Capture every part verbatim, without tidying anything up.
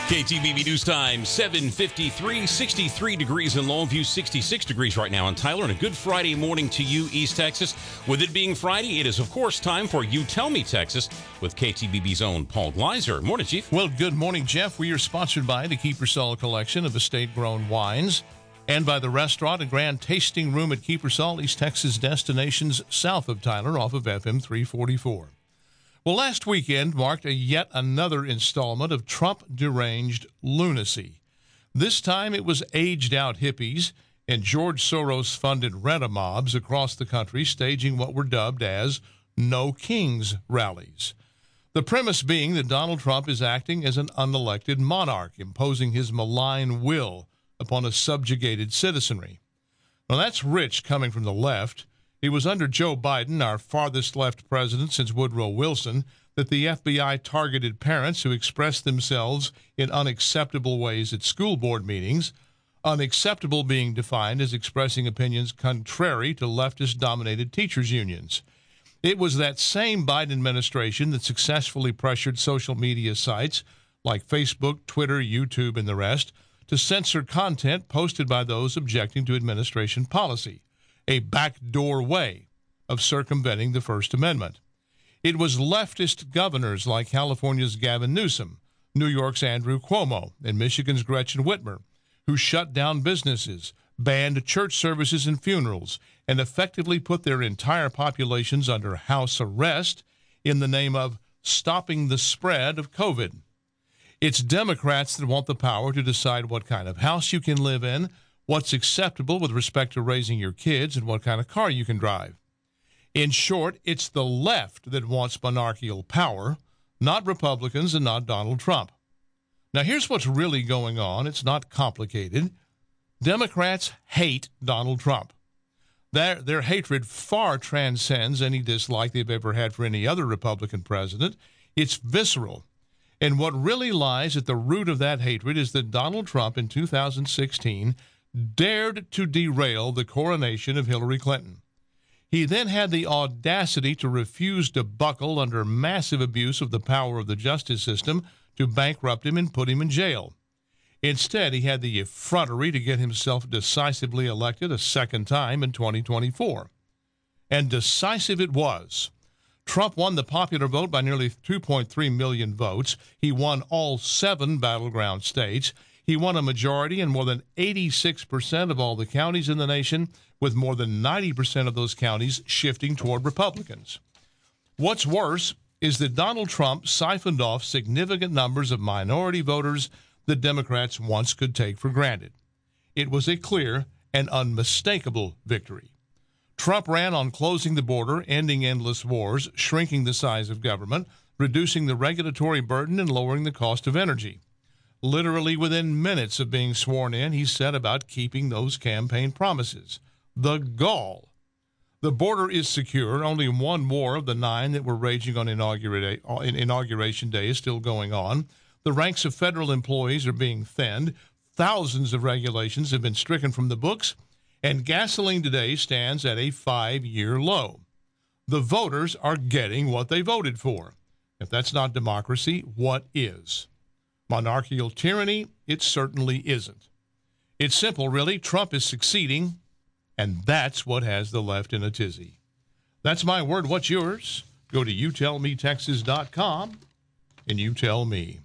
K T V B News Time, seven fifty-three, sixty-three degrees in Longview, sixty-six degrees right now in Tyler, and a good Friday morning to you, East Texas. With it being Friday, it is, of course, time for You Tell Me Texas with K T V B's own Paul Gleiser. Morning, Chief. Well, good morning, Jeff. We are sponsored by the Kiepersol Collection of estate-grown wines and by the restaurant and grand tasting room at Kiepersol, East Texas destinations south of Tyler off of F M three forty-four. Well, last weekend marked a yet another installment of Trump-deranged lunacy. This time it was aged-out hippies and George Soros-funded rent-a-mobs across the country staging what were dubbed as No Kings rallies. The premise being that Donald Trump is acting as an unelected monarch, imposing his malign will upon a subjugated citizenry. Now, that's rich coming from the left. It was under Joe Biden, our farthest left president since Woodrow Wilson, that the F B I targeted parents who expressed themselves in unacceptable ways at school board meetings, unacceptable being defined as expressing opinions contrary to leftist-dominated teachers' unions. It was that same Biden administration that successfully pressured social media sites like Facebook, Twitter, YouTube, and the rest to censor content posted by those objecting to administration policy, a backdoor way of circumventing the First Amendment. It was leftist governors like California's Gavin Newsom, New York's Andrew Cuomo, and Michigan's Gretchen Whitmer who shut down businesses, banned church services and funerals, and effectively put their entire populations under house arrest in the name of stopping the spread of COVID. It's Democrats that want the power to decide what kind of house you can live in, what's acceptable with respect to raising your kids, and what kind of car you can drive. In short, it's the left that wants monarchical power, not Republicans and not Donald Trump. Now, here's what's really going on. It's not complicated. Democrats hate Donald Trump. Their, their hatred far transcends any dislike they've ever had for any other Republican president. It's visceral. And what really lies at the root of that hatred is that Donald Trump in two thousand sixteen dared to derail the coronation of Hillary Clinton. He then had the audacity to refuse to buckle under massive abuse of the power of the justice system to bankrupt him and put him in jail. Instead, he had the effrontery to get himself decisively elected a second time in twenty twenty-four. And decisive it was. Trump won the popular vote by nearly two point three million votes. He won all seven battleground states. He won a majority in more than eighty-six percent of all the counties in the nation, with more than ninety percent of those counties shifting toward Republicans. What's worse is that Donald Trump siphoned off significant numbers of minority voters that Democrats once could take for granted. It was a clear and unmistakable victory. Trump ran on closing the border, ending endless wars, shrinking the size of government, reducing the regulatory burden, and lowering the cost of energy. Literally within minutes of being sworn in, he set about keeping those campaign promises. The gall. The border is secure. Only one more of the nine that were raging on Inauguration Day is still going on. The ranks of federal employees are being thinned. Thousands of regulations have been stricken from the books, and gasoline today stands at a five-year low. The voters are getting what they voted for. If that's not democracy, what is? Monarchical tyranny? It certainly isn't. It's simple, really. Trump is succeeding, and that's what has the left in a tizzy. That's my word. What's yours? Go to you tell me texas dot com, and you tell me.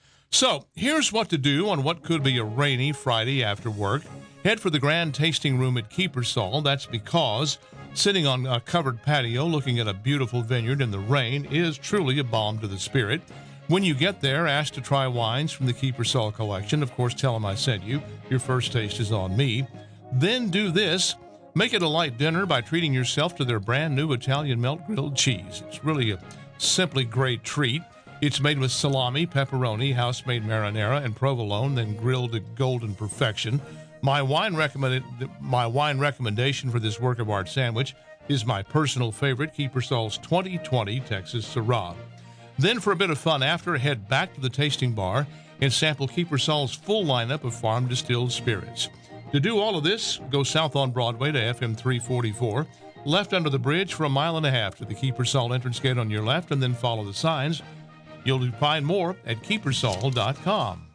So, here's what to do on what could be a rainy Friday after work. Head for the grand tasting room at Kiepersol. That's because sitting on a covered patio looking at a beautiful vineyard in the rain is truly a balm to the spirit. When you get there, ask to try wines from the Kiepersol collection. Of course, tell them I sent you. Your first taste is on me. Then do this. Make it a light dinner by treating yourself to their brand new Italian melt grilled cheese. It's really a simply great treat. It's made with salami, pepperoni, house-made marinara, and provolone, then grilled to golden perfection. My wine recommended, my wine recommendation for this work of art sandwich is my personal favorite, Kiepersol's twenty twenty Texas Syrah. Then, for a bit of fun after, head back to the tasting bar and sample Kiepersol's full lineup of farm-distilled spirits. To do all of this, go south on Broadway to F M three forty-four, left under the bridge for a mile and a half to the Kiepersol entrance gate on your left, and then follow the signs. You'll find more at Kiepersol dot com.